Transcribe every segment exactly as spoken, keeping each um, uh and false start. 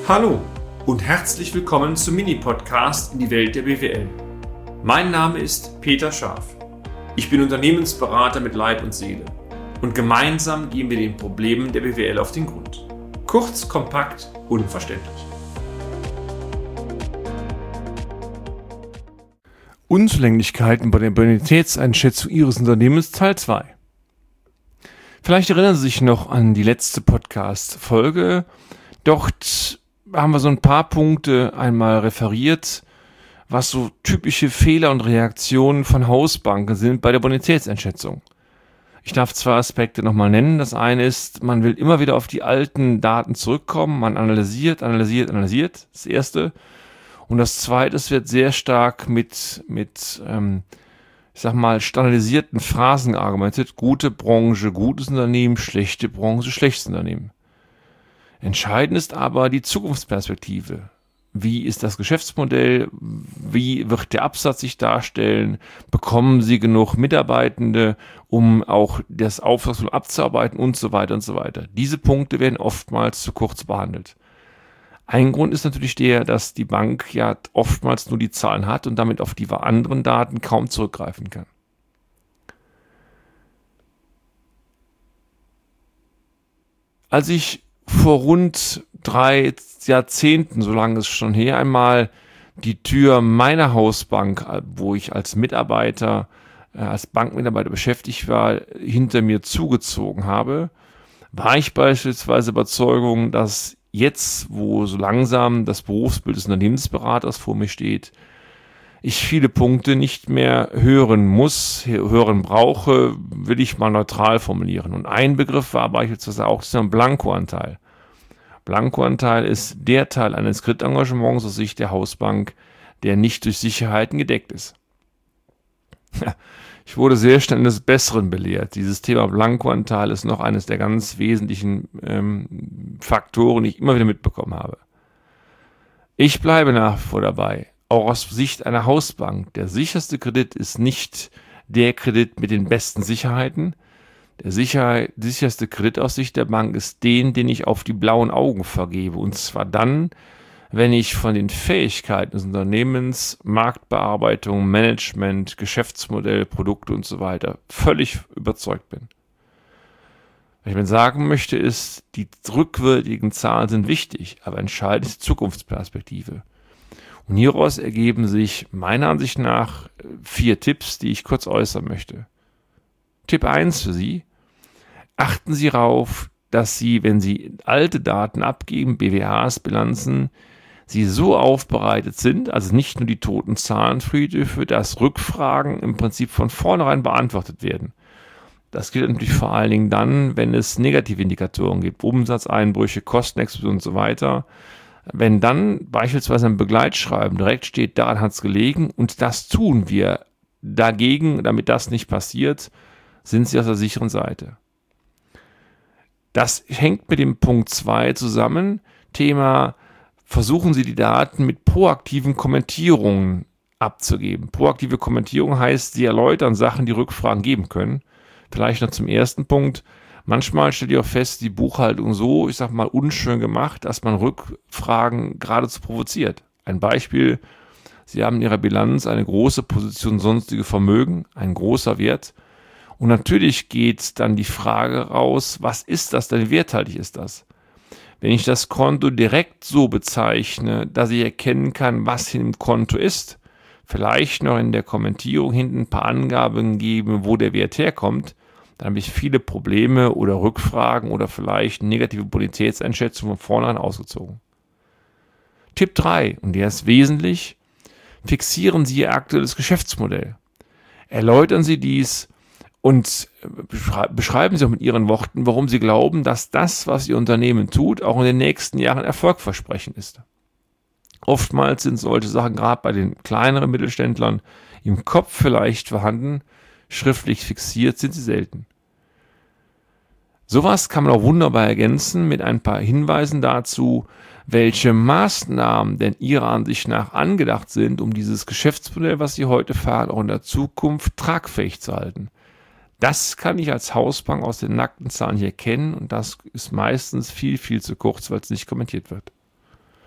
Hallo und herzlich willkommen zum Mini-Podcast in die Welt der B W L. Mein Name ist Peter Scharf. Ich bin Unternehmensberater mit Leib und Seele und gemeinsam gehen wir den Problemen der B W L auf den Grund. Kurz, kompakt, unverständlich. Unzulänglichkeiten bei der Bonitätseinschätzung Ihres Unternehmens Teil zwei. Vielleicht erinnern Sie sich noch an die letzte Podcast-Folge. Dort haben wir so ein paar Punkte einmal referiert, was so typische Fehler und Reaktionen von Hausbanken sind bei der Bonitätseinschätzung. Ich darf zwei Aspekte nochmal nennen. Das eine ist, man will immer wieder auf die alten Daten zurückkommen. Man analysiert, analysiert, analysiert. Das erste. Und das zweite, es wird sehr stark mit, mit ähm, ich sag mal, standardisierten Phrasen argumentiert. Gute Branche, gutes Unternehmen, schlechte Branche, schlechtes Unternehmen. Entscheidend ist aber die Zukunftsperspektive. Wie ist das Geschäftsmodell? Wie wird der Absatz sich darstellen? Bekommen Sie genug Mitarbeitende, um auch das Auftragsvolumen abzuarbeiten und so weiter und so weiter. Diese Punkte werden oftmals zu kurz behandelt. Ein Grund ist natürlich der, dass die Bank ja oftmals nur die Zahlen hat und damit auf die anderen Daten kaum zurückgreifen kann. Als ich vor rund drei Jahrzehnten, so lange ist es schon her, einmal die Tür meiner Hausbank, wo ich als Mitarbeiter, äh, als Bankmitarbeiter beschäftigt war, hinter mir zugezogen habe, war ich beispielsweise Überzeugung, dass jetzt, wo so langsam das Berufsbild des Unternehmensberaters vor mir steht, ich viele Punkte nicht mehr hören muss, hören brauche, will ich mal neutral formulieren. Und ein Begriff war beispielsweise auch der Blankoanteil. Blankoanteil ist der Teil eines Kreditengagements aus Sicht der Hausbank, der nicht durch Sicherheiten gedeckt ist. Ich wurde sehr schnell eines Besseren belehrt. Dieses Thema Blankoanteil ist noch eines der ganz wesentlichen ähm, Faktoren, die ich immer wieder mitbekommen habe. Ich bleibe nach wie vor dabei. Auch aus Sicht einer Hausbank. Der sicherste Kredit ist nicht der Kredit mit den besten Sicherheiten. Der sicher, sicherste Kredit aus Sicht der Bank ist den, den ich auf die blauen Augen vergebe. Und zwar dann, wenn ich von den Fähigkeiten des Unternehmens, Marktbearbeitung, Management, Geschäftsmodell, Produkte und so weiter völlig überzeugt bin. Was ich mir sagen möchte, ist, die rückwärtigen Zahlen sind wichtig, aber entscheidend ist die Zukunftsperspektive. Und hieraus ergeben sich meiner Ansicht nach vier Tipps, die ich kurz äußern möchte. Tipp eins für Sie: Achten Sie darauf, dass Sie, wenn Sie alte Daten abgeben, B W As, Bilanzen, sie so aufbereitet sind, also nicht nur die toten Zahlenfriedhöfe, dass Rückfragen im Prinzip von vornherein beantwortet werden. Das gilt natürlich vor allen Dingen dann, wenn es negative Indikatoren gibt, Umsatzeinbrüche, Kostenexplosion und so weiter. Wenn dann beispielsweise ein Begleitschreiben direkt steht, daran hat es gelegen und das tun wir dagegen, damit das nicht passiert, sind Sie auf der sicheren Seite. Das hängt mit dem Punkt zwei zusammen. Thema: Versuchen Sie die Daten mit proaktiven Kommentierungen abzugeben. Proaktive Kommentierung heißt, Sie erläutern Sachen, die Rückfragen geben können. Vielleicht noch zum ersten Punkt. Manchmal stellt ihr auch fest, die Buchhaltung so, ich sag mal, unschön gemacht, dass man Rückfragen geradezu provoziert. Ein Beispiel: Sie haben in Ihrer Bilanz eine große Position sonstige Vermögen, ein großer Wert. Und natürlich geht dann die Frage raus, was ist das denn, wie werthaltig ist das? Wenn ich das Konto direkt so bezeichne, dass ich erkennen kann, was in dem Konto ist, vielleicht noch in der Kommentierung hinten ein paar Angaben geben, wo der Wert herkommt, dann habe ich viele Probleme oder Rückfragen oder vielleicht negative Bonitätseinschätzungen von vornherein ausgezogen. Tipp drei, und der ist wesentlich: Fixieren Sie Ihr aktuelles Geschäftsmodell. Erläutern Sie dies und beschreiben Sie auch mit Ihren Worten, warum Sie glauben, dass das, was Ihr Unternehmen tut, auch in den nächsten Jahren erfolgversprechend ist. Oftmals sind solche Sachen gerade bei den kleineren Mittelständlern im Kopf vielleicht vorhanden, schriftlich fixiert sind sie selten. Sowas kann man auch wunderbar ergänzen mit ein paar Hinweisen dazu, welche Maßnahmen denn Ihrer Ansicht nach angedacht sind, um dieses Geschäftsmodell, was Sie heute fahren, auch in der Zukunft tragfähig zu halten. Das kann ich als Hausbank aus den nackten Zahlen hier kennen und das ist meistens viel, viel zu kurz, weil es nicht kommentiert wird.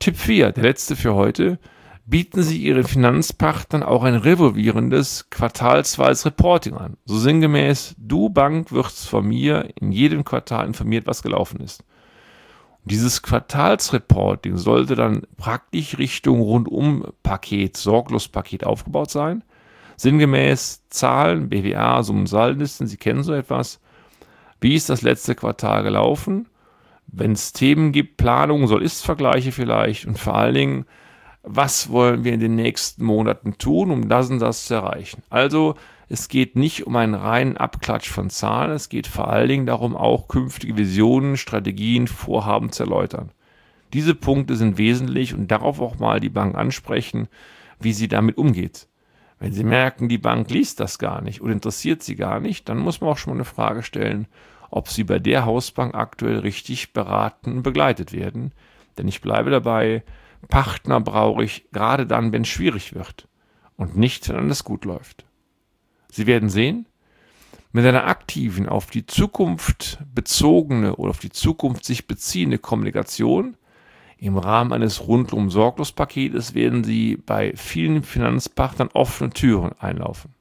Tipp vier, der letzte für heute. Bieten Sie Ihren Finanzpartnern auch ein revolvierendes, quartalsweises Reporting an. So sinngemäß, du Bank wirst von mir in jedem Quartal informiert, was gelaufen ist. Und dieses Quartalsreporting sollte dann praktisch Richtung Rundum-Paket, Sorglos-Paket aufgebaut sein. Sinngemäß Zahlen, B W A, Summen, Saldenlisten, Sie kennen so etwas. Wie ist das letzte Quartal gelaufen? Wenn es Themen gibt, Planungen, Soll-Ist-Vergleiche vielleicht und vor allen Dingen, was wollen wir in den nächsten Monaten tun, um das und das zu erreichen. Also es geht nicht um einen reinen Abklatsch von Zahlen, es geht vor allen Dingen darum, auch künftige Visionen, Strategien, Vorhaben zu erläutern. Diese Punkte sind wesentlich und darauf auch mal die Bank ansprechen, wie sie damit umgeht. Wenn Sie merken, die Bank liest das gar nicht oder interessiert sie gar nicht, dann muss man auch schon mal eine Frage stellen, ob Sie bei der Hausbank aktuell richtig beraten und begleitet werden. Denn ich bleibe dabei, Partner brauche ich gerade dann, wenn es schwierig wird und nicht, wenn alles gut läuft. Sie werden sehen, mit einer aktiven, auf die Zukunft bezogene oder auf die Zukunft sich beziehende Kommunikation im Rahmen eines Rundum-Sorglos-Paketes werden Sie bei vielen Finanzpartnern offene Türen einlaufen.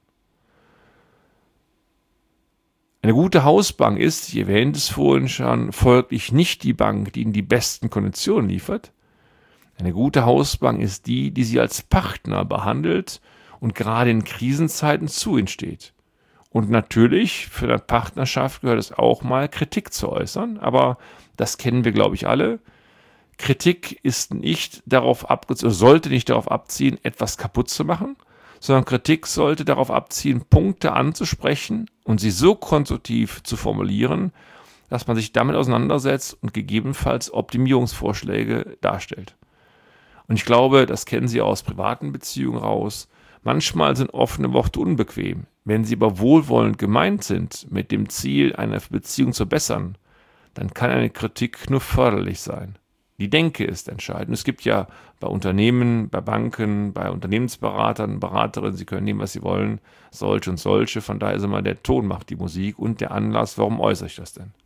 Eine gute Hausbank ist, ich erwähnte es vorhin schon, folglich nicht die Bank, die Ihnen die besten Konditionen liefert. Eine gute Hausbank ist die, die Sie als Partner behandelt und gerade in Krisenzeiten zu Ihnen steht. Und natürlich, für eine Partnerschaft gehört es auch mal, Kritik zu äußern, aber das kennen wir, glaube ich, alle. Kritik ist nicht darauf abgezogen, sollte nicht darauf abziehen, etwas kaputt zu machen, sondern Kritik sollte darauf abzielen, Punkte anzusprechen und sie so konstruktiv zu formulieren, dass man sich damit auseinandersetzt und gegebenenfalls Optimierungsvorschläge darstellt. Und ich glaube, das kennen Sie aus privaten Beziehungen raus. Manchmal sind offene Worte unbequem. Wenn sie aber wohlwollend gemeint sind, mit dem Ziel, eine Beziehung zu bessern, dann kann eine Kritik nur förderlich sein. Die Denke ist entscheidend. Es gibt ja bei Unternehmen, bei Banken, bei Unternehmensberatern, Beraterinnen, sie können nehmen, was sie wollen, solche und solche. Von daher ist immer der Ton macht die Musik und der Anlass, warum äußere ich das denn?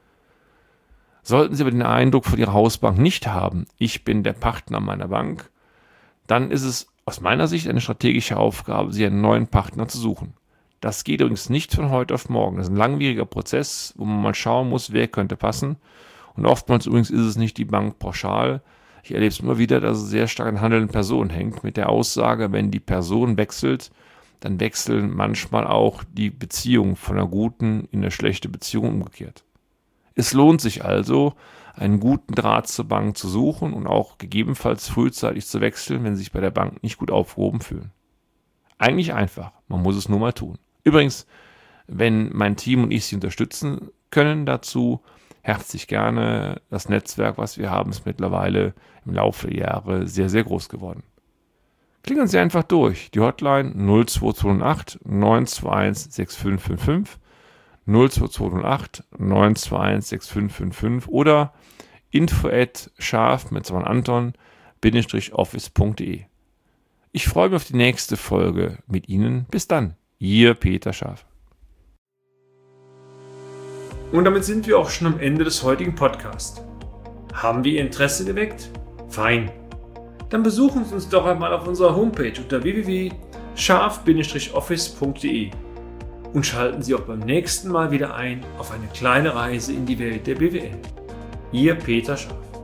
Sollten Sie aber den Eindruck von Ihrer Hausbank nicht haben, ich bin der Partner meiner Bank, dann ist es aus meiner Sicht eine strategische Aufgabe, Sie einen neuen Partner zu suchen. Das geht übrigens nicht von heute auf morgen. Das ist ein langwieriger Prozess, wo man mal schauen muss, wer könnte passen. Und oftmals übrigens ist es nicht die Bank pauschal. Ich erlebe es immer wieder, dass es sehr stark an handelnden Personen hängt, mit der Aussage, wenn die Person wechselt, dann wechseln manchmal auch die Beziehungen von einer guten in eine schlechte Beziehung umgekehrt. Es lohnt sich also, einen guten Draht zur Bank zu suchen und auch gegebenenfalls frühzeitig zu wechseln, wenn Sie sich bei der Bank nicht gut aufgehoben fühlen. Eigentlich einfach, man muss es nur mal tun. Übrigens, wenn mein Team und ich Sie unterstützen können dazu, herzlich gerne. Das Netzwerk, was wir haben, ist mittlerweile im Laufe der Jahre sehr, sehr groß geworden. Klingeln Sie einfach durch. Die Hotline null zwei zwei null acht neun zwei eins sechs fünf fünf fünf null zwei zwei null acht neun zwei eins sechs fünf fünf fünf oder info at scharf mit Anton office punkt de. Ich freue mich auf die nächste Folge mit Ihnen. Bis dann, Ihr Peter Scharf. Und damit sind wir auch schon am Ende des heutigen Podcasts. Haben wir Ihr Interesse geweckt? Fein. Dann besuchen Sie uns doch einmal auf unserer Homepage unter w w w punkt scharf office punkt de und schalten Sie auch beim nächsten Mal wieder ein auf eine kleine Reise in die Welt der B W L. Ihr Peter Scharf.